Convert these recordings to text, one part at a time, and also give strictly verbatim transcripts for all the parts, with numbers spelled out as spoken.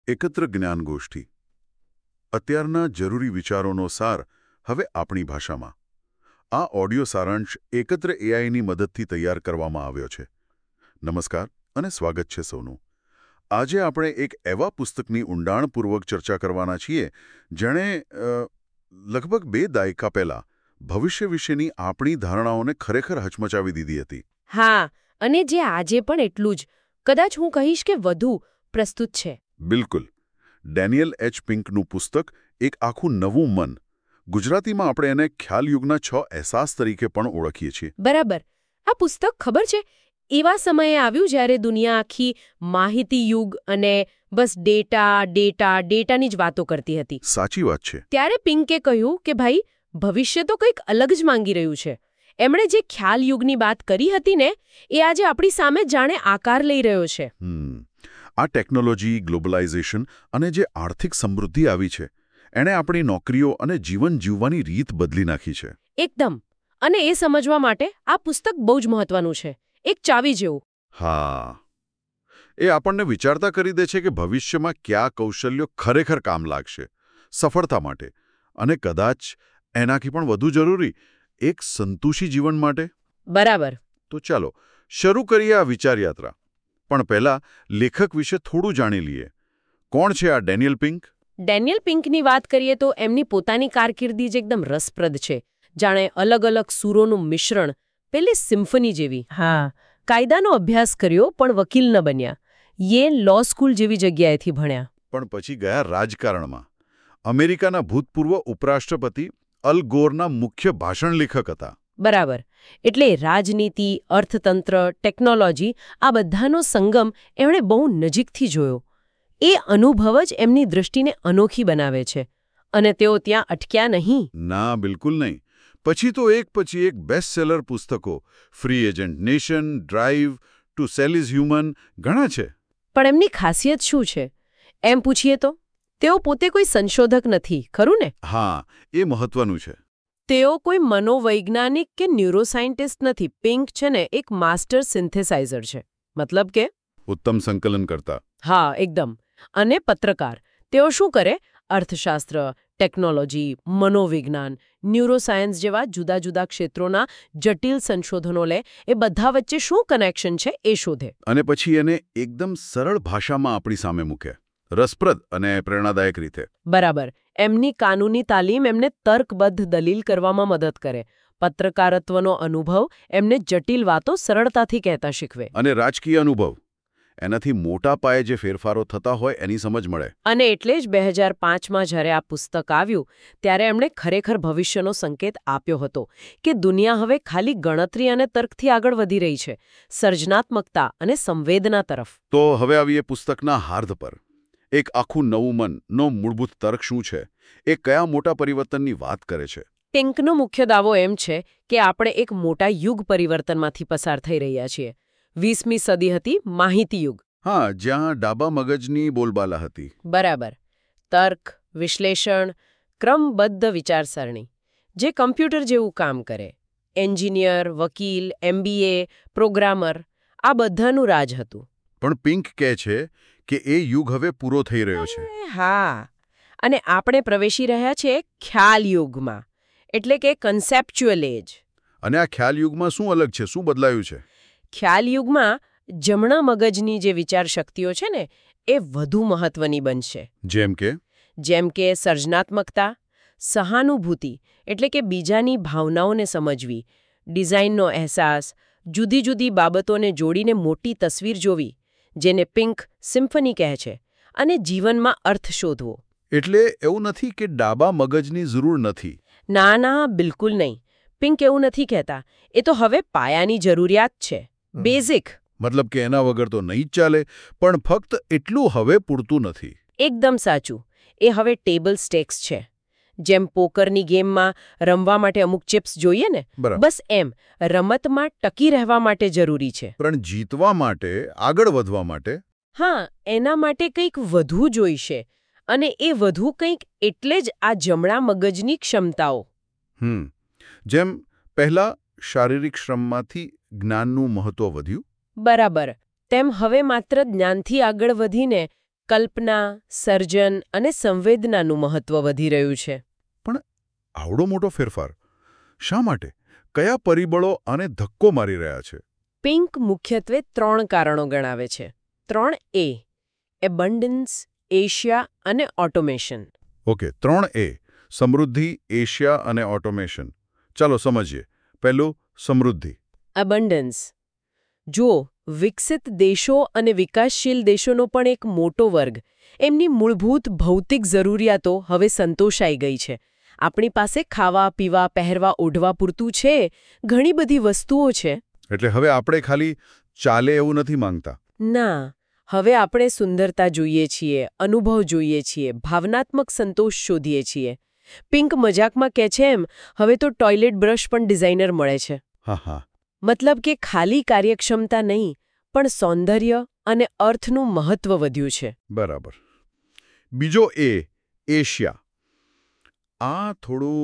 એકત્ર જ્ઞાનગોષ્ઠી. અત્યારના જરૂરી વિચારોનો સાર હવે આપણી ભાષામાં. આ ઓડિયો સારાંશ એકત્ર એઆઈની મદદથી તૈયાર કરવામાં આવ્યો છે. નમસ્કાર અને સ્વાગત છે સૌનું. આજે આપણે એક એવા પુસ્તકની ઊંડાણપૂર્વક ચર્ચા કરવાના છીએ જેણે લગભગ બે દાયકા પહેલા ભવિષ્ય વિશેની આપણી ધારણાઓને ખરેખર હચમચાવી દીધી હતી. હા, અને જે આજે પણ એટલું જ, કદાચ હું કહીશ કે વધુ પ્રસ્તુત છે. બિલકુલ. ડેનિયલ એચ પિંકનું પુસ્તક એક આખું નવું મન. ગુજરાતીમાં આપણે એને ખ્યાલયુગના છ અહેસાસ તરીકે પણ ઓળખીએ છીએ. બરાબર. આ પુસ્તક ખબર છે એવા સમયે આવ્યું જ્યારે દુનિયા આખી માહિતી યુગ અને બસ ડેટા ડેટા ડેટાની જ વાતો કરતી હતી. સાચી વાત છે. ત્યારે પિંકે કહ્યું કે ભાઈ, ભવિષ્ય તો કંઈક અલગ જ માંગી રહ્યું છે. એમણે જે ખ્યાલ યુગની વાત કરી હતી ને, એ આજે આપણી સામે જાણે આકાર લઈ રહ્યો છે. હમ આ ટેકનોલોજી, ગ્લોબલાઇઝેશન અને જે આર્થિક સમૃદ્ધિ આવી છે, એણે આપણી નોકરીઓ અને જીવન જીવવાની રીત બદલી નાખી છે. એકદમ. અને એ સમજવા માટે આ પુસ્તક બહુ જ મહત્વનું છે. એક ચાવી જેવું. હા, એ આપણને વિચારતા કરી દે છે કે ભવિષ્યમાં કયા કૌશલ્યો ખરેખર કામ લાગશે સફળતા માટે, અને કદાચ એનાથી પણ વધુ જરૂરી, એક સંતુષી જીવન માટે. બરાબર. તો ચાલો શરૂ કરીએ આ વિચારયાત્રા. પણ પહેલા લેખક વિશે થોડું જાણી લઈએ. કોણ છે આ ડેનિયલ પિંક? ડેનિયલ પિંકની વાત કરીએ તો એમની પોતાની કારકિર્દી જ એકદમ રસપ્રદ છે. જાણે અલગ અલગ સૂરોનું મિશ્રણ, પેલી સિમ્ફની જેવી. હા, કાયદાનો અભ્યાસ કર્યો પણ વકીલ ન બન્યા. યેલ લો સ્કૂલ જેવી જગ્યાએથી ભણ્યા. પણ પછી ગયા રાજકારણમાં. અમેરિકાના ભૂતપૂર્વ ઉપરાષ્ટ્રપતિ અલ ગોરના મુખ્ય ભાષણ લેખક હતા. બરાબર. એટલે રાજનીતિ, અર્થતંત્ર, ટેકનોલોજી, આ બધાનો સંગમ એમણે બહુ નજીકથી જોયો. એ અનુભવ જ એમની દૃષ્ટિને અનોખી બનાવે છે. અને તેઓ ત્યાં અટક્યા નહીં. ના, બિલકુલ નહીં. પછી તો એક પછી એક બેસ્ટ સેલર પુસ્તકો, free agent nation, drive, to sell is human, ઘણા છે. પણ એમની ખાસિયત શું છે એમ પૂછીએ તો તેઓ પોતે કોઈ સંશોધક નથી, ખરું ને? હા, એ મહત્વનું છે. તેઓ કોઈ મનોવૈજ્ઞાનિક કે ન્યુરોસાયન્ટિસ્ટ નથી. પિંક છે ને એક માસ્ટર સિન્થેસાઇઝર છે. મતલબ કે ઉત્તમ સંકલન કરતા. હા, એકદમ. અને પત્રકાર. તેઓ શું કરે? અર્થશાસ્ત્ર, ટેકનોલોજી, મનોવિજ્ઞાન, ન્યુરોસાયન્સ જેવા જુદા જુદા ક્ષેત્રોના જટિલ સંશોધનો લે. એ બધા વચ્ચે શું કનેક્શન છે એ શોધે. અને પછી એને એકદમ સરળ ભાષામાં આપણી સામે મૂકે. રસપ્રદ અને પ્રેરણાદાયક રીતે. બરાબર. એમની કાનૂની તાલીમ એમને તર્કબદ્ધ દલીલ કરવામાં મદદ કરે. પત્રકારત્વનો અનુભવ એમને જટિલ વાતો સરળતાથી કહેતા શીખવે. અને રાજકીય અનુભવ. એનાથી મોટા પાયે જે ફેરફારો થતા હોય એની સમજ મળે. અને એટલે જ બે હજાર પાંચમાં જ્યારે આ પુસ્તક આવ્યું ત્યારે એમણે ખરેખર ભવિષ્યનો સંકેત આપ્યો હતો કે દુનિયા હવે ખાલી ગણતરી અને તર્કથી આગળ વધી રહી છે, સર્જનાત્મકતા અને સંવેદના તરફ. તો હવે આવીએ પુસ્તકના હાર્દ પર. એક આખું નવું મનનો મૂળભૂત તર્ક શું છે? એ કયા મોટા પરિવર્તનની વાત કરે છે? પિંકનો મુખ્ય દાવો એમ છે કે આપણે એક મોટા યુગ પરિવર્તનમાંથી પસાર થઈ રહ્યા છીએ. વીસમી સદી હતી માહિતી યુગ. હા, જ્યાં ડાબા મગજની બોલબાલા હતી. બરાબર. તર્ક, વિશ્લેષણ, ક્રમબદ્ધ વિચારસરણી, જે કમ્પ્યુટર જેવું કામ કરે. એન્જિનિયર, વકીલ, એમબીએ, પ્રોગ્રામર, આ બધાનું રાજ હતું. પણ પિંક કહે છે કે એ યુગ હવે પૂરો થઈ રહ્યો છે. હા, અને આપણે પ્રવેશી રહ્યા છીએ ખ્યાલ યુગમાં, એટલે કે કન્સેપ્ચ્યુઅલ એજ. અને આ ખ્યાલ યુગમાં શું અલગ છે? શું બદલાયું છે? ખ્યાલ યુગમાં જમણા મગજની જે વિચાર શક્તિઓ છે ને, એ વધુ મહત્વની બનશે. જેમ કે? જેમ કે સર્જનાત્મકતા, સહાનુભૂતિ, એટલે કે બીજાની ભાવનાઓને સમજવી, ડિઝાઇનનો અહેસાસ, જુદી જુદી બાબતોને જોડીને મોટી તસવીર જોવી, જેને પિંક સિમ્ફની કહે છે, અને જીવનમાં અર્થ શોધવો. એટલે એવું નથી કે ડાબા મગજની જરૂર નથી? ના ના, બિલકુલ નહીં. પિંક એવું નથી કહેતા. એ તો હવે પાયાની જરૂરિયાત છે. બેઝિક. મતલબ કે એના વગર તો નહીં જ ચાલે. પણ ફક્ત એટલું હવે પૂરતું નથી. એકદમ સાચું. એ હવે ટેબલ સ્ટેક્સ છે. જેમ પોકરની ગેમમાં રમવા માટે અમુક ચિપ્સ જોઈએ ને, બસ એમ રમતમાં ટકી રહેવા માટે જરૂરી છે. પણ જીતવા માટે, આગળ વધવા માટે? હા, એના માટે કંઈક વધુ જોઈશે. અને એ વધુ કંઈક એટલે જ આ જમણા મગજની ક્ષમતાઓ. હમ જેમ પહેલા શારીરિક શ્રમમાંથી જ્ઞાનનું મહત્વ વધ્યું. બરાબર. તેમ હવે માત્ર જ્ઞાનથી આગળ વધીને કલ્પના, સર્જન અને સંવેદનાનું મહત્વ વધી રહ્યું છે. આવડો મોટો ફેરફાર શા માટે? કયા પરિબળો આને ધક્કો મારી રહ્યા છે? પિંક મુખ્યત્વે ત્રણ કારણો ગણાવે છે. ત્રણ એ એબન્ડન્સ, એશિયા અને ઓટોમેશન. ઓકે, ત્રણ એ સમૃદ્ધિ, એશિયા અને ઓટોમેશન. ચાલો સમજીએ. પહેલું, સમૃદ્ધિ. અબન્ડન્સ. જુઓ, વિકસિત દેશો અને વિકાસશીલ દેશોનો પણ એક મોટો વર્ગ, એમની મૂળભૂત ભૌતિક જરૂરિયાતો હવે સંતોષાઈ ગઈ છે. આપણી પાસે ખાવા, પીવા, પહેરવા, ઓઢવા પૂરતું છે. ઘણી બધી વસ્તુઓ છે. એટલે હવે આપણે ખાલી ચાલે એવું નથી માંગતા. ના, હવે આપણે સુંદરતા જોઈએ છીએ, અનુભવ જોઈએ છીએ, ભાવનાત્મક સંતોષ શોધીએ છીએ. પિંક મજાકમાં કહે છે એમ, હવે તો ટોયલેટ બ્રશ પણ ડિઝાઇનર મળે છે. હા હા. મતલબ કે ખાલી કાર્યક્ષમતા નહીં, પણ સૌંદર્ય અને અર્થનું મહત્વ વધ્યું છે. બરાબર. બીજો એ એશિયા. આ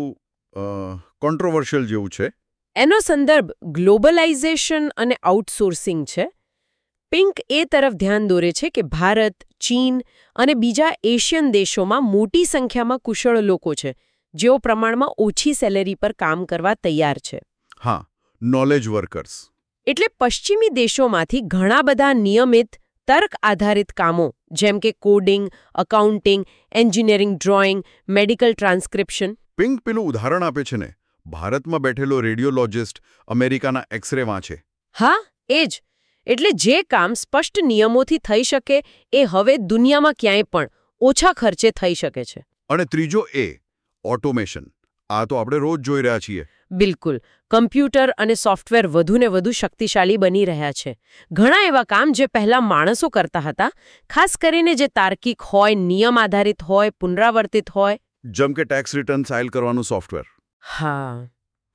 થોડું કોન્ટ્રોવર્શિયલ જેવું છે. એનો સંદર્ભ ગ્લોબલાઇઝેશન અને આઉટસોર્સિંગ છે. પિંક એ તરફ ધ્યાન દોરે છે કે ભારત, ચીન અને બીજા એશિયન દેશોમાં મોટી સંખ્યામાં કુશળ લોકો છે, જેઓ પ્રમાણમાં ઓછી સેલેરી પર કામ કરવા તૈયાર છે. હા, નોલેજ વર્કર્સ. એટલે પશ્ચિમી દેશોમાંથી ઘણા બધા નિયમિત તર્ક આધારિત કામો જેમ કે coding, accounting, engineering, drawing, medical transcription. Pink પેલું ઉદાહરણ આપે છે ને, ભારતમાં બેઠેલો રેડિયોલોજિસ્ટ અમેરિકાના એક્સરે વાંચે. હા, એ જ. એટલે જે કામ સ્પષ્ટ નિયમોથી થઈ શકે એ હવે દુનિયામાં ક્યાંય પણ ઓછા ખર્ચે થઈ શકે છે. અને ત્રીજો એ ઓટોમેશન. આ તો આપણે રોજ જોઈ રહ્યા છીએ. બિલકુલ. કમ્પ્યુટર અને સોફ્ટવેર વધુને વધુ શક્તિશાળી બની રહ્યા છે. ઘણા એવા કામ જે પહેલા માણસો કરતા હતા, ખાસ કરીને જે તાર્કિક હોય, નિયમ આધારિત હોય, પુનરાવર્તિત હોય. જેમ કે ટેક્સ રિટર્ન ફાઇલ કરવાનું સોફ્ટવેર. હા.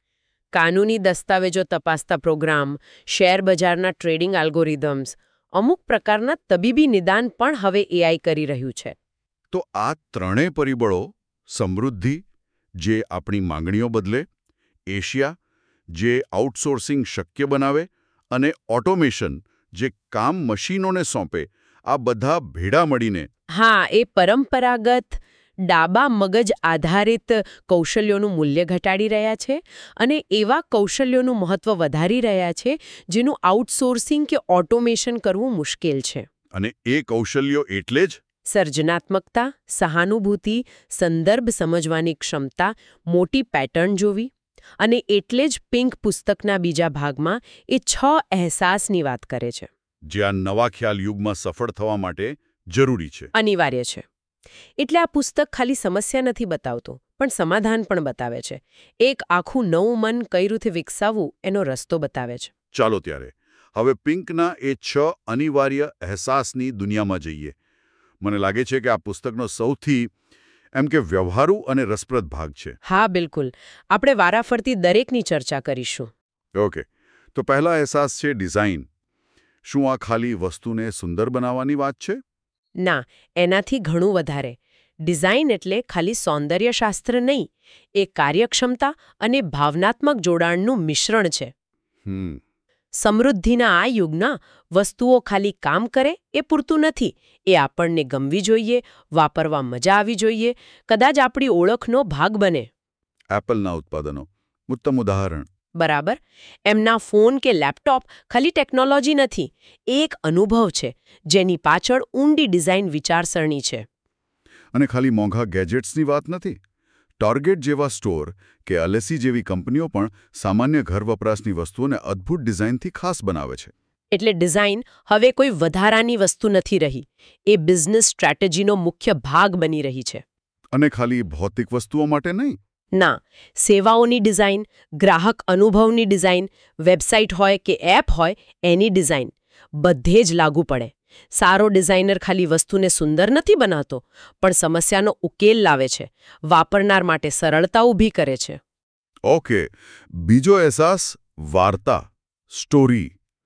કાનૂની દસ્તાવેજો તપાસતા પ્રોગ્રામ, શેર બજારના ટ્રેડિંગ એલ્ગોરિધમ્સ, અમુક પ્રકારના તબીબી નિદાન પણ હવે એઆઈ કરી રહ્યું છે. તો આ ત્રણેય પરિબળો, સમૃદ્ધિ જે આપણી માંગણીઓ બદલે, એશિયા જે આઉટસોર્સિંગ શક્ય બનાવે અને ઓટોમેશન જે કામ મશીનોને સોંપે, આ બધા ભેડા મળીને હા, એ પરંપરાગત ડાબા મગજ આધારિત કૌશલ્યોનું મૂલ્ય ઘટાડી રહ્યા છે અને એવા કૌશલ્યોનું મહત્વ વધારી રહ્યા છે જેનું આઉટસોર્સિંગ કે ઓટોમેશન કરવું મુશ્કેલ છે. અને એ કૌશલ્યો એટલે જ સર્જનાત્મકતા, સહાનુભૂતિ, સંદર્ભ સમજવાની ક્ષમતા, મોટી પેટર્ન જોવી. અને એટલે જ પિંક પુસ્તકના બીજા ભાગમાં એ છ અહેસાસની વાત કરે છે, જે આ નવા ખ્યાલ યુગમાં સફળ થવા માટે જરૂરી છે, અનિવાર્ય છે. એટલે આ પુસ્તક ખાલી સમસ્યા નથી બતાવતું, પણ સમાધાન પણ બતાવે છે. એક આખું નવું મન કઈ રીતે વિકસાવવું એનો રસ્તો બતાવે છે. ચાલો ત્યારે હવે પિંકના એ છ અનિવાર્ય અહેસાસની દુનિયામાં જઈએ. મને લાગે છે કે આ પુસ્તકનો સૌથી એમ કે વ્યવહારુ અને રસપ્રદ ભાગ છે. હા, બિલકુલ. આપણે વારાફરતી દરેકની ચર્ચા કરીશું. ઓકે, તો પહેલા અહેસાસ છે ડિઝાઇન. શું આ ખાલી વસ્તુને સુંદર બનાવવાની વાત છે? ના, એનાથી ઘણું વધારે. ડિઝાઇન એટલે ખાલી સૌંદર્યશાસ્ત્ર નહીં, એ કાર્યક્ષમતા અને ભાવનાત્મક જોડાણનું મિશ્રણ છે. હમ સમૃદ્ધિના આ યુગના વસ્તુઓ ખાલી કામ કરે એ પૂરતું નથી. એ આપણને ગમવી જોઈએ, વાપરવા મજા આવી જોઈએ, કદાચ આપણી ઓળખનો ભાગ બને. એપલના ઉત્પાદનો ઉત્તમ ઉદાહરણ. બરાબર. એમના ફોન કે લેપટોપ ખાલી ટેકનોલોજી નથી, એ એક અનુભવ છે જેની પાછળ ઊંડી ડિઝાઇન વિચારસરણી છે. અને ખાલી મોંઘા ગેજેટ્સની વાત નથી. ટાર્ગેટ જેવા સ્ટોર કે અલેસી જેવી કંપનીઓ પણ સામાન્ય ઘર વપરાશની વસ્તુઓને અદ્ભુત ડિઝાઇનથી ખાસ બનાવે છે. એટલે ડિઝાઇન હવે કોઈ વધારાની વસ્તુ નથી રહી, એ બિઝનેસ સ્ટ્રેટેજીનો મુખ્ય ભાગ બની રહી છે. અને ખાલી ભૌતિક વસ્તુઓ માટે નહીં. ના, સેવાઓની ડિઝાઇન, ગ્રાહક અનુભવની ડિઝાઇન, વેબસાઇટ હોય કે એપ હોય એની ડિઝાઇન, બધે જ લાગુ પડે. સારો ડિઝાઇનર ખાલી વસ્તુને સુંદર નથી બનાવતો, પણ સમસ્યાનો ઉકેલ લાવે છે, વાપરનાર માટે સરળતા ઊભી કરે છે. ઓકે, બીજો અહેસાસ વાર્તા, સ્ટોરી.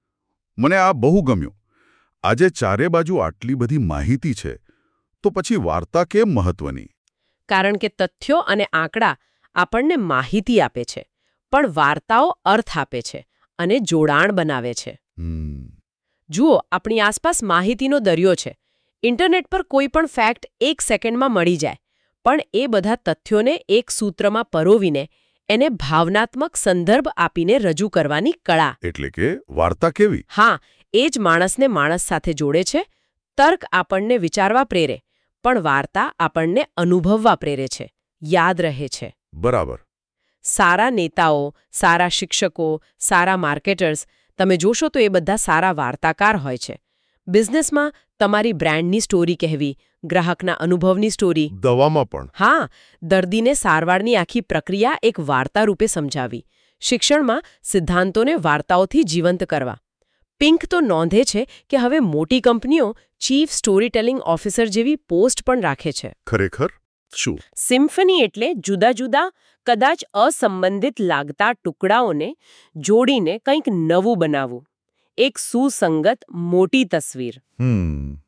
મને આ બહુ ગમ્યું. આજે ચારે બાજુ આટલી બધી માહિતી છે, તો પછી વાર્તા કેમ મહત્વની? કારણ કે તથ્યો અને આંકડા આપણને માહિતી આપે છે, પણ વાર્તાઓ અર્થ આપે છે અને જોડાણ બનાવે છે. હમ જુઓ, આપણી આસપાસ માહિતીનો દરિયો છે. ઇન્ટરનેટ પર કોઈ પણ ફેક્ટ એક સેકન્ડમાં મળી જાય, પણ એ બધા તથ્યોને એક સૂત્રમાં પરોવીને એને ભાવનાત્મક સંદર્ભ આપીને રજૂ કરવાની કળા. એટલે કે વાર્તા કેવી? હા, એ જ માણસને માણસ સાથે જોડે છે. તર્ક આપણને વિચારવા પ્રેરે, પણ વાર્તા આપણને અનુભવવા પ્રેરે છે, યાદ રહે છે. બરાબર. સારા નેતાઓ, સારા શિક્ષકો, સારા માર્કેટર્સ, તમે જોશો તો એ બધા સારા વાર્તાકાર હોય છે. બિઝનેસમાં તમારી બ્રાન્ડની સ્ટોરી કહેવી, ગ્રાહકના અનુભવની સ્ટોરી. દવામાં પણ. હા, દર્દીને સારવારની આખી પ્રક્રિયા એક વાર્તા રૂપે સમજાવી. શિક્ષણમાં સિદ્ધાંતોને વાર્તાઓથી જીવંત કરવા. પિંક તો નોંધે છે કે હવે મોટી કંપનીઓ ચીફ સ્ટોરી ટેલિંગ ઓફિસર જેવી પોસ્ટ પણ રાખે છે. ખરેખર? શું? સિમ્ફની એટલે જુદા જુદા, કદાચ અસંબંધિત લાગતા ટુકડાઓને જોડીને કંઈક નવું બનાવવું. એક સુસંગત મોટી તસવીર. હમ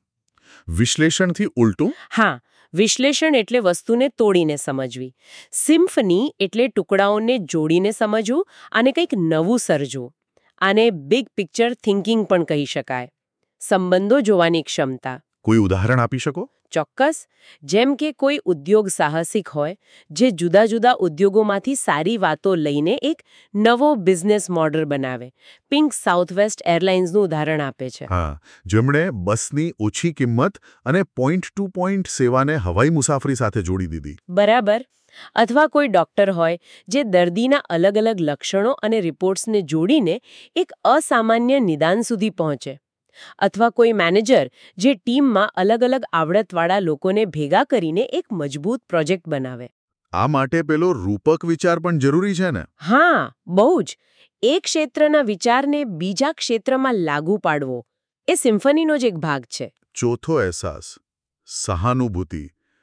વિશ્લેષણથી ઉલટું? હા, વિશ્લેષણ એટલે વસ્તુને તોડીને સમજવી. સિમ્ફની એટલે ટુકડાઓને જોડીને સમજવું અને કંઈક નવું સર્જવું. આને બિગ પિક્ચર થિંકિંગ પણ કહી શકાય. સંબંધો જોવાની ક્ષમતા. કોઈ ઉદાહરણ આપી શકો? ચોક્કસ. જેમ કે કોઈ ઉદ્યોગ સાહસિક હોય જે જુદા જુદા ઉદ્યોગોમાંથી સારી વાતો લઈને એક નવો બિઝનેસ મોડલ બનાવે. પિંક સાઉથવેસ્ટ એરલાઇન્સનું ઉદાહરણ આપે છે. હા, જેમણે બસની ઓછી કિંમત અને પોઈન્ટ ટુ પોઈન્ટ સેવાને હવાઈ મુસાફરી સાથે જોડી દીધી. બરાબર. અથવા કોઈ ડોક્ટર હોય જે દર્દીના અલગ અલગ લક્ષણો અને રિપોર્ટ્સને જોડીને એક અસામાન્ય નિદાન સુધી પહોંચે. અથવા કોઈ મેનેજર જે ટીમમાં અલગ અલગ આવડતવાળા લોકોને ભેગા કરીને એક મજબૂત પ્રોજેક્ટ બનાવે. આ માટે પેલો રૂપક વિચાર પણ જરૂરી છે ને? હા, બહુ જ. એક ક્ષેત્રના વિચારને બીજા ક્ષેત્રમાં લાગુ પાડવો એ સિમ્ફનીનો જ એક ભાગ છે. ચોથો અહેસાસ, સહાનુભૂતિ.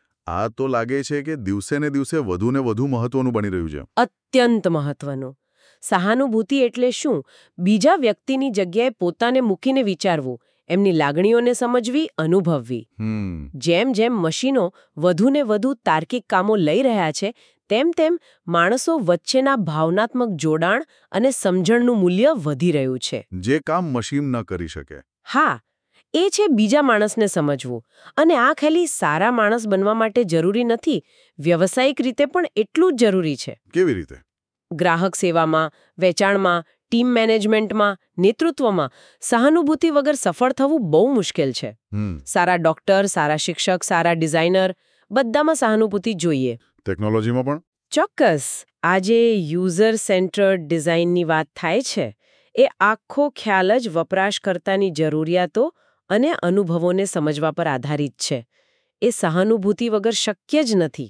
આ તો લાગે છે કે દિવસે ને દિવસે વધુ ને વધુ મહત્વનું બની રહ્યું છે. અત્યંત મહત્વનું. સહાનુભૂતિ એટલે શું? બીજા વ્યક્તિની જગ્યાએ પોતાને મૂકીને વિચારવું, એમની લાગણીઓને સમજવી, અનુભવવી. હમ જેમ જેમ મશીનો વધુ ને વધુ તાર્કિક કામો લઈ રહ્યા છે, તેમ તેમ માણસો વચ્ચેના ભાવનાત્મક જોડાણ અને સમજણનું મૂલ્ય વધી રહ્યું છે. જે કામ મશીન ન કરી શકે. હા, એ છે બીજા માણસને સમજવું. અને આ ખાલી સારા માણસ બનવા માટે જરૂરી નથી, વ્યવસાયિક રીતે પણ એટલું જ જરૂરી છે. કેવી રીતે? ગ્રાહક સેવામાં, વેચાણમાં, ટીમ મેનેજમેન્ટમાં, નેતૃત્વમાં સહાનુભૂતિ વગર સફળ થવું બહુ મુશ્કેલ છે. હમ સારા ડોક્ટર, સારા શિક્ષક, સારા ડિઝાઇનર, બધામાં સહાનુભૂતિ જોઈએ. ટેકનોલોજીમાં પણ? ચોક્કસ. આજે યુઝર સેન્ટર્ડ ડિઝાઇનની વાત થાય છે. એ આખો ખ્યાલ જ વપરાશકર્તાની જરૂરિયાતો અને અનુભવોને સમજવા પર આધારિત છે. એ સહાનુભૂતિ વગર શક્ય જ નથી.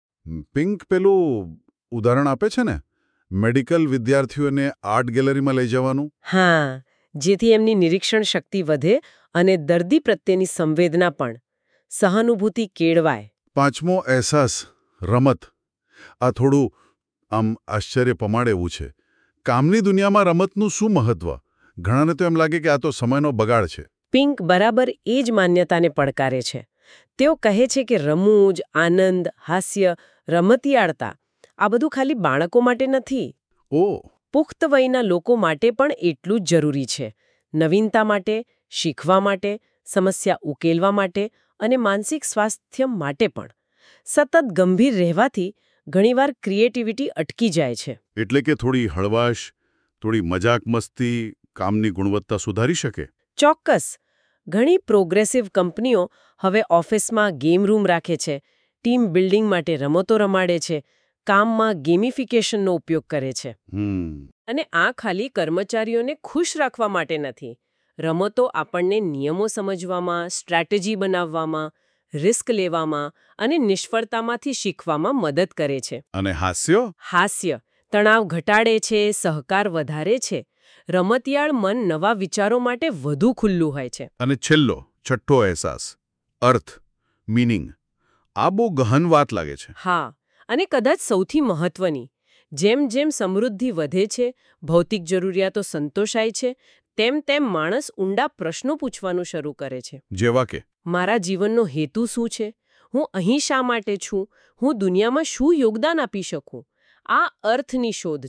પિંક પેલું ઉદાહરણ આપે છે ને, મેડિકલ વિદ્યાર્થીઓને આર્ટ ગેલેરીમાં લઈ જવાનું? હા, જેથી એમની નિરીક્ષણ શક્તિ વધે અને દર્દી પ્રત્યેની સંવેદના પણ. સહાનુભૂતિ કેળવાય. પાંચમો અહેસાસ, રમત. આ થોડું આમ આશ્ચર્ય પમાડે એવું છે. કામની દુનિયામાં રમતનું શું મહત્વ? ઘણાને તો એમ લાગે કે આ તો સમયનો બગાડ છે. પિંક બરાબર એ જ માન્યતાને પડકારે છે. તેઓ કહે છે કે રમૂજ, આનંદ, હાસ્ય, રમતિયાળતા આ બધું ખાલી બાળકો માટે નથી. ઓ પુખ્ત વયના લોકો માટે પણ એટલું જ જરૂરી છે. નવીનતા માટે, શીખવા માટે, સમસ્યા ઉકેલવા માટે અને માનસિક સ્વાસ્થ્ય માટે પણ. સતત ગંભીર રહેવાથી ઘણીવાર ક્રિએટિવિટી અટકી જાય છે. એટલે કે થોડી હળવાશ, થોડી મજાક મસ્તી કામની ગુણવત્તા સુધારી શકે. ચોક્કસ. ઘણી પ્રોગ્રેસિવ કંપનીઓ હવે ઓફિસમાં ગેમ રૂમ રાખે છે, ટીમ બિલ્ડિંગ માટે રમતો રમાડે છે, કામમાં ગેમિફિકેશનનો ઉપયોગ કરે છે. હમ અને આ ખાલી કર્મચારીઓને ખુશ રાખવા માટે નથી. રમતો આપણને નિયમો સમજવામાં, સ્ટ્રેટેજી બનાવવામાં, રિસ્ક લેવામાં અને નિષ્ફળતામાંથી શીખવામાં મદદ કરે છે. અને હાસ્ય? હાસ્ય તણાવ ઘટાડે છે, સહકાર વધારે છે. રમતિયાળ મન નવા વિચારો માટે વધુ ખુલ્લું હોય છે. અને છેલ્લો, છઠ્ઠો અહેસાસ, અર્થ, મીનિંગ. આ બહુ ગહન વાત લાગે છે. હા, અને કદાચ સૌથી મહત્વની. જેમ જેમ સમૃદ્ધિ વધે છે, ભૌતિક જરૂરિયાતો સંતોષાય છે, તેમ તેમ માણસ ઊંડા પ્રશ્નો પૂછવાનું શરૂ કરે છે. જેવા કે? મારા જીવનનો હેતુ શું છે? હું અહીં શા માટે છું? હું દુનિયામાં શું યોગદાન આપી શકું? આ અર્થની શોધ છે,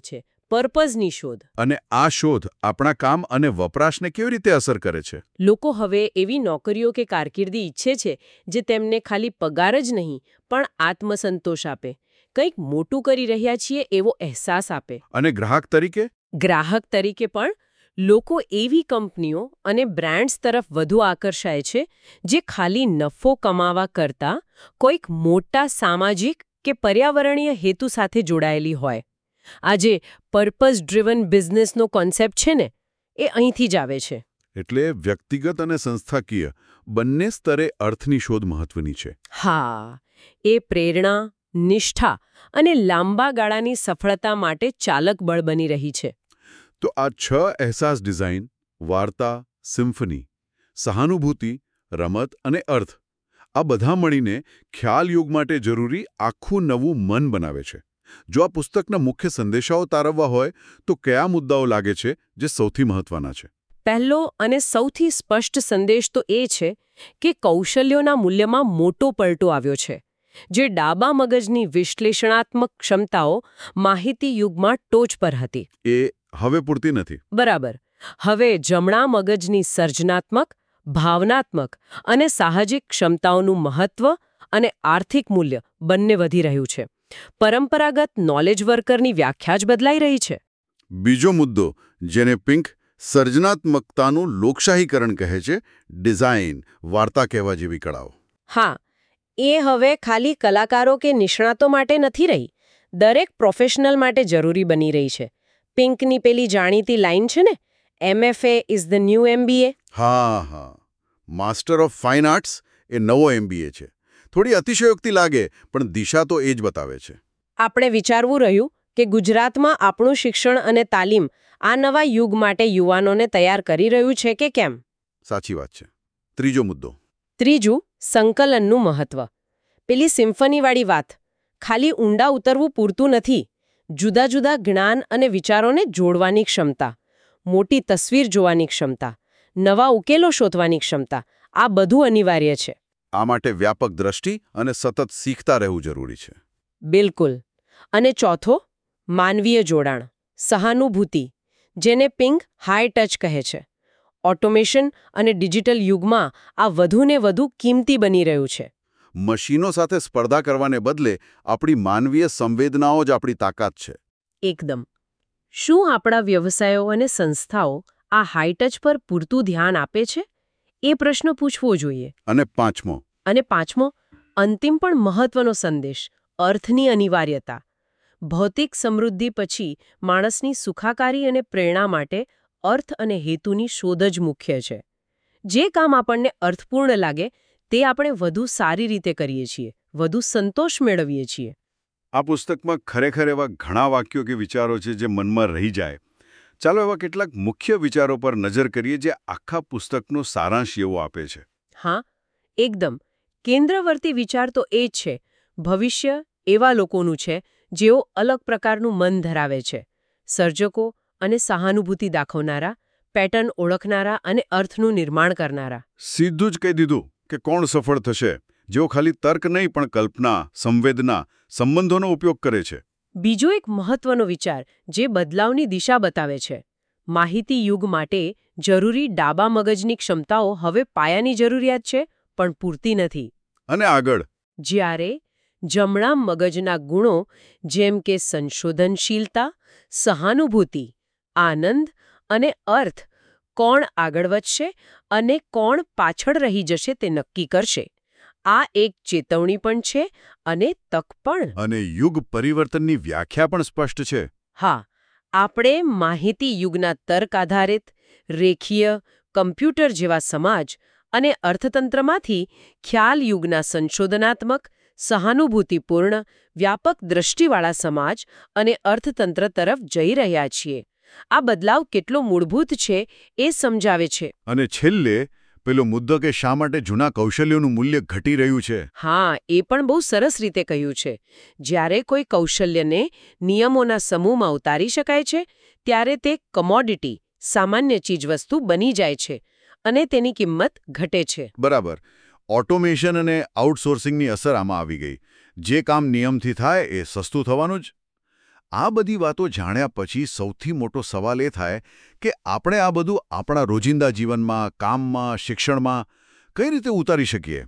પર્પઝની શોધ. અને આ શોધ આપણા કામ અને વપરાશને કેવી રીતે અસર કરે છે? લોકો હવે એવી નોકરીઓ કે કારકિર્દી ઈચ્છે છે જે તેમને ખાલી પગાર જ નહીં પણ આત્મસંતોષ આપે, કંઈક મોટું કરી રહ્યા છીએ એવો અહેસાસ આપે. અને ગ્રાહક તરીકે? ગ્રાહક તરીકે પણ લોકો એવી કંપનીઓ અને બ્રાન્ડ્સ તરફ વધુ આકર્ષાય છે જે ખાલી નફો કમાવા કરતાં કોઈક મોટા સામાજિક કે પર્યાવરણીય હેતુ સાથે જોડાયેલી હોય. આજે પર્પઝ ડ્રિવન બિઝનેસનો કોન્સેપ્ટ છે ને, એ અહીંથી જ આવે છે. એટલે વ્યક્તિગત અને સંસ્થાકીય બંને સ્તરે અર્થની શોધ મહત્વની છે. હા, એ પ્રેરણા, નિષ્ઠા અને લાંબા ગાળાની સફળતા માટે ચાલક બળ બની રહી છે. તો આ છ અહેસાસ ડિઝાઇન, વાર્તા, સિમ્ફની, સહાનુભૂતિ, રમત અને અર્થ આ બધા મળીને ખ્યાલ યુગ માટે જરૂરી આખું નવું મન બનાવે છે. જો આ પુસ્તકના મુખ્ય સંદેશાઓ તારવવા હોય તો કયા મુદ્દાઓ લાગે છે જે સૌથી મહત્વના છે? પહેલો અને સૌથી સ્પષ્ટ સંદેશ તો એ છે કે કૌશલ્યોના મૂલ્યમાં મોટો પલટો આવ્યો છે. જે ડાબા મગજની વિશ્લેષણાત્મક ક્ષમતાઓ માહિતી યુગમાં ટોચ પર હતી, એ હવે પૂરતી નથી. બરાબર. હવે જમણા મગજની સર્જનાત્મક, ભાવનાત્મક અને સાહજિક ક્ષમતાઓનું મહત્વ અને આર્થિક મૂલ્ય બંને વધી રહ્યું છે. પરંપરાગત નોલેજ વર્કરની વ્યાખ્યા જ બદલાઈ રહી છે. બીજો મુદ્દો, જેને પિંક સર્જનાત્મકતાનું લોકશાહીકરણ કહે છે, ડિઝાઇન, વાર્તા કહેવા જેવી કળાઓ. હા, એ હવે ખાલી કલાકારો કે નિષ્ણાતો માટે નથી રહી, દરેક પ્રોફેશનલ માટે જરૂરી બની રહી છે. પિંકની પેલી જાણીતી લાઈન છે ને, MFA is the new MBA. હા હા, માસ્ટર ઓફ ફાઇન આર્ટ્સ એ નવો એમબીએ છે. થોડી અતિશયોક્તિ લાગે, પણ દિશા તો એ જ બતાવે છે. આપણે વિચારવું રહ્યું કે ગુજરાતમાં આપણું શિક્ષણ અને તાલીમ આ નવા યુગ માટે યુવાનોને તૈયાર કરી રહ્યું છે કે કેમ? સાચી વાત છે. ત્રીજો મુદ્દો. ત્રીજું, સંકલનનું મહત્વ. પેલી સિમ્ફનીવાળી વાત, ખાલી ઊંડા ઉતરવું પૂરતું નથી. જુદા જુદા જ્ઞાન અને વિચારોને જોડવાની ક્ષમતા, મોટી તસવીર જોવાની ક્ષમતા, નવા ઉકેલો શોધવાની ક્ષમતા, આ બધું અનિવાર્ય છે. આ માટે વ્યાપક દ્રષ્ટિ અને સતત શીખતા રહેવું જરૂરી છે. બિલકુલ. અને ચોથો, માનવીય જોડાણ, સહાનુભૂતિ, જેને પિંક હાઈ ટચ કહે છે. ઓટોમેશન અને ડિજિટલ યુગમાં આ વધુને વધુ કિંમતી બની રહ્યું છે. મશીનો સાથે સ્પર્ધા કરવાને બદલે આપણી માનવીય સંવેદનાઓ જ આપણી તાકાત છે. એકદમ. શું આપણા વ્યવસાયો અને સંસ્થાઓ આ હાઈ ટચ પર પૂરતું ધ્યાન આપે છે? એ પ્રશ્ન પૂછવો જોઈએ. અને પાંચમો. અને પાંચમો, અંતિમ પણ મહત્વનો સંદેશ, અર્થની અનિવાર્યતા. ભૌતિક સમૃદ્ધિ પછી માણસની સુખાકારી અને પ્રેરણા માટે અર્થ અને હેતુની શોધ જ મુખ્ય છે. જે કામ આપણને અર્થપૂર્ણ લાગે તે આપણે વધુ સારી રીતે કરીએ છીએ, વધુ સંતોષ મેળવીએ છીએ. આ પુસ્તકમાં ખરેખર એવા ઘણા વાક્યો કે વિચારો છે જે મનમાં રહી જાય. ચાલો એવા કેટલાક મુખ્ય વિચારો પર નજર કરીએ જે આખા પુસ્તકનો સારાંશ એવો આપે છે. હા, એકદમ. કેન્દ્રવર્તી વિચાર તો એ જ છે, ભવિષ્ય એવા લોકોનું છે જેઓ અલગ પ્રકારનું મન ધરાવે છે. સર્જકો અને સહાનુભૂતિ દાખવનારા, પેટર્ન ઓળખનારા અને અર્થનું નિર્માણ કરનારા. સીધું જ કહી દીધું કે કોણ સફળ થશે, જેઓ ખાલી તર્ક નહીં પણ કલ્પના, સંવેદના, સંબંધોનો ઉપયોગ કરે છે. બીજો એક મહત્વનો વિચાર જે બદલાવની દિશા બતાવે છે. માહિતી યુગ માટે જરૂરી ડાબા મગજની ક્ષમતાઓ હવે પાયાની જરૂરિયાત છે, પણ પૂરતી નથી. અને આગળ, જ્યારે જમણા મગજના ગુણો જેમ કે સંશોધનશીલતા, સહાનુભૂતિ, આનંદ અને અર્થ કોણ આગળ વધશે અને કોણ પાછળ રહી જશે તે નક્કી કરશે. આ એક ચેતવણી પણ છે અને તક પણ. અને યુગ પરિવર્તનની વ્યાખ્યા પણ સ્પષ્ટ છે. હા, આપણે માહિતી યુગના તર્ક આધારિત, રેખીય, કમ્પ્યુટર જેવા સમાજ અને અર્થતંત્રમાંથી ખ્યાલ યુગના સંશોધનાત્મક, સહાનુભૂતિપૂર્ણ, વ્યાપક દ્રષ્ટિવાળા સમાજ અને અર્થતંત્ર તરફ જઈ રહ્યા છીએ. આ બદલાવ કેટલો મૂળભૂત છે એ સમજાવે છે. અને છેલ્લે પેલો મુદ્દો કે શા માટે જૂના કૌશલ્યોનું મૂલ્ય ઘટી રહ્યું છે. હા, એ પણ બહુ સરસ રીતે કહ્યું છે. જ્યારે કોઈ કૌશલ્યને નિયમોના સમૂહમાં ઉતારી શકાય છે ત્યારે તે કમોડિટી, સામાન્ય ચીજવસ્તુ બની જાય છે અને તેની કિંમત ઘટે છે. બરાબર. ઓટોમેશન અને આઉટસોર્સિંગની અસર આમાં આવી ગઈ. જે કામ નિયમથી થાય એ સસ્તું થવાનું જ. આ બધી વાતો જાણ્યા પછી સૌથી મોટો સવાલ એ થાય કે આપણે આ બધું આપણા રોજિંદા જીવનમાં, કામમાં, શિક્ષણમાં કઈ રીતે ઉતારી શકીએ?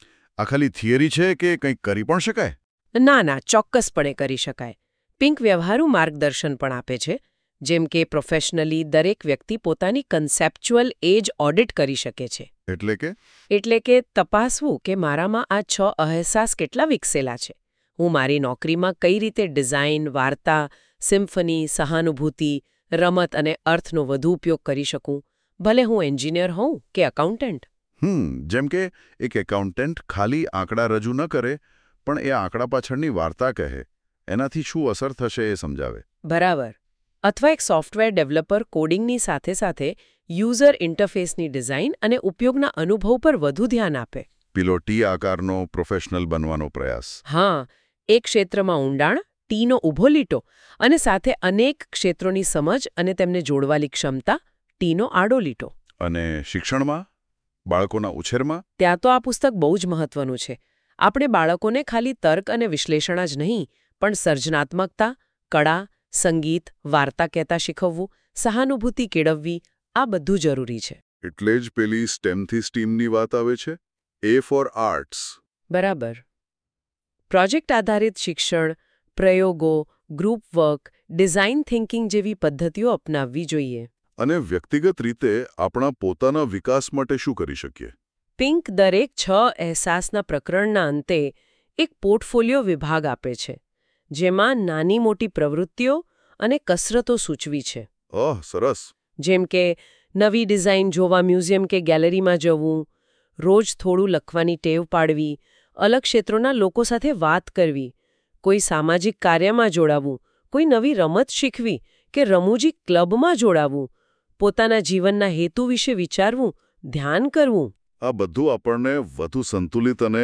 આ ખાલી થિયરી છે કે કંઈક કરી પણ શકાય? ના ના ચોક્કસપણે કરી શકાય. પિંક વ્યવહારુ માર્ગદર્શન પણ આપે છે. જેમ કે પ્રોફેશનલી દરેક વ્યક્તિ પોતાની કન્સેપ્ચ્યુઅલ એજ ઓડિટ કરી શકે છે. એટલે કે એટલે કે તપાસવું કે મારામાં આ છ અહેસાસ કેટલા વિકસેલા છે. હું મારી નોકરીમાં કઈ રીતે ડિઝાઇન, વાર્તા, સિમ્ફની, સહાનુભૂતિ, રમત અને અર્થનો વધુ ઉપયોગ કરી શકું, ભલે હું એન્જિનિયર હોઉં કે એકાઉન્ટન્ટ. હમ જેમ કે એક એકાઉન્ટન્ટ ખાલી આંકડા રજૂ ન કરે, પણ એ આંકડા પાછળની વાર્તા કહે, એનાથી શું અસર થશે એ સમજાવે. બરાબર. અથવા એક સોફ્ટવેર ડેવલપર કોડિંગની સાથે સાથે યુઝર ઇન્ટરફેસની ડિઝાઇન અને ઉપયોગના અનુભવ પર વધુ ધ્યાન આપે. પેલો ટી આકારનો પ્રોફેશનલ બનવાનો પ્રયાસ. હા, એક ક્ષેત્રમાં ઊંડાણ, ટીનો ઊભો લીટો, અને સાથે અનેક ક્ષેત્રોની સમજ અને તેમને જોડવાલી ક્ષમતા, ટીનો આડો લીટો. અને શિક્ષણમાં, બાળકોના ઉછેરમાં? ત્યાં તો આ પુસ્તક બહુ જ મહત્વનું છે. આપણે બાળકોને ખાલી તર્ક અને વિશ્લેષણ જ નહીં, પણ સર્જનાત્મકતા, કળા, સંગીત, વાર્તા કહેતા શીખવવું, સહાનુભૂતિ કેળવવી, આ બધું જરૂરી છે. એટલે જ પેલી સ્ટેમથી સ્ટીમની વાત આવે છે. A for arts. બરાબર. પ્રોજેક્ટ આધારિત શિક્ષણ, પ્રયોગો, ગ્રુપ વર્ક, ડિઝાઇન થિંકિંગ જેવી પદ્ધતિઓ અપનાવવી જોઈએ. અને વ્યક્તિગત રીતે આપણા પોતાના વિકાસ માટે શું કરી શકીએ? પિંક દરેક છ અહેસાસના પ્રકરણના અંતે એક પોર્ટફોલિયો વિભાગ આપે છે, જેમાં નાની મોટી પ્રવૃત્તિઓ અને કસરતો સૂચવી છે. ઓહ, સરસ. જેમ કે નવી ડિઝાઇન જોવા મ્યુઝિયમ કે ગેલેરીમાં જવું, રોજ થોડું લખવાની ટેવ પાડવી, અલગ ક્ષેત્રોના લોકો સાથે વાત કરવી, કોઈ સામાજિક કાર્યમાં જોડાવું, કોઈ નવી રમત શીખવી કે રમૂજી ક્લબમાં જોડાવું, પોતાના જીવનના હેતુ વિશે વિચારવું, ધ્યાન કરવું. આ બધું આપણને વધુ સંતુલિત અને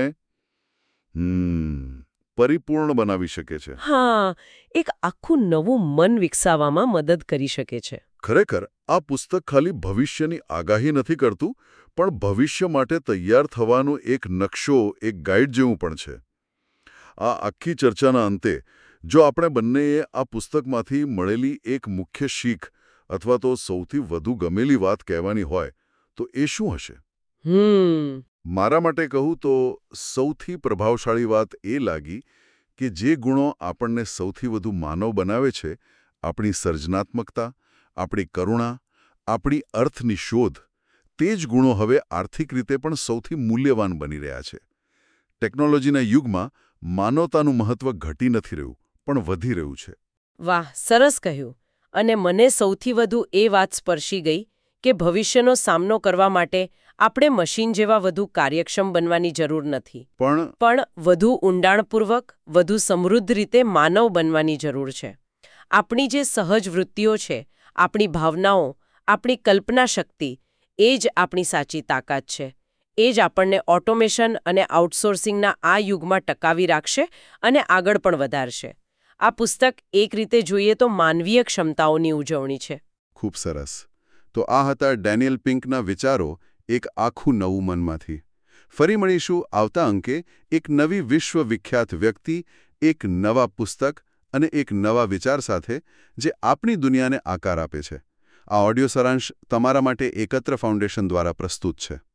હમ પરિપૂર્ણ બનાવી શકે છે. હા, એક આખું નવું મન વિકસાવવામાં મદદ કરી શકે છે. ખરેખર આ પુસ્તક ખાલી ભવિષ્યની આગાહી નથી કરતું, પણ ભવિષ્ય માટે તૈયાર થવાનો એક નકશો, એક ગાઈડ જેવું પણ છે. આ આખી ચર્ચાના અંતે જો આપણે બંનેએ આ પુસ્તકમાંથી મળેલી એક મુખ્ય શીખ અથવા તો સૌથી વધુ ગમેલી વાત કહેવાની હોય તો એ શું હશે? હમ મારા માટે કહું તો સૌથી પ્રભાવશાળી વાત એ લાગી કે જે ગુણો આપણને સૌથી વધુ માનવ બનાવે છે, આપણી સર્જનાત્મકતા, આપણી કરુણા, આપણી અર્થની શોધ, તે જ ગુણો હવે આર્થિક રીતે પણ સૌથી મૂલ્યવાન બની રહ્યા છે. ટેકનોલોજીના યુગમાં માનવતાનું મહત્વ ઘટી નથી રહ્યું, પણ વધી રહ્યું છે. વાહ, સરસ કહ્યું. અને મને સૌથી વધુ એ વાત સ્પર્શી ગઈ કે ભવિષ્યનો સામનો કરવા માટે આપણે મશીન જેવા વધુ કાર્યક્ષમ બનવાની જરૂર નથી, પણ પણ વધુ ઊંડાણપૂર્વક, વધુ સમૃદ્ધ રીતે માનવ બનવાની જરૂર છે. આપણી જે સહજ વૃત્તિઓ છે, આપણી ભાવનાઓ, આપણી કલ્પના શક્તિ, એ જ આપણી સાચી તાકાત છે. એ જ આપણને ઓટોમેશન અને આઉટસોર્સિંગના આ યુગમાં ટકાવી રાખશે અને આગળ પણ વધારશે. આ પુસ્તક એક રીતે જોઈએ તો માનવીય ક્ષમતાઓની ઉજવણી છે. ખૂબ સરસ. તો આ હતા ડેનિયલ પિંકના વિચારો એક આખું નવું મનમાંથી. ફરી મળીશું આવતા અંકે એક નવી વિશ્વ વિખ્યાત વ્યક્તિ, એક નવા પુસ્તક અને એક નવા વિચાર સાથે જે આપણી દુનિયાને આકાર આપે છે. આ ઓડિયો સારાંશ તમારા માટે એકત્ર ફાઉન્ડેશન દ્વારા પ્રસ્તુત છે.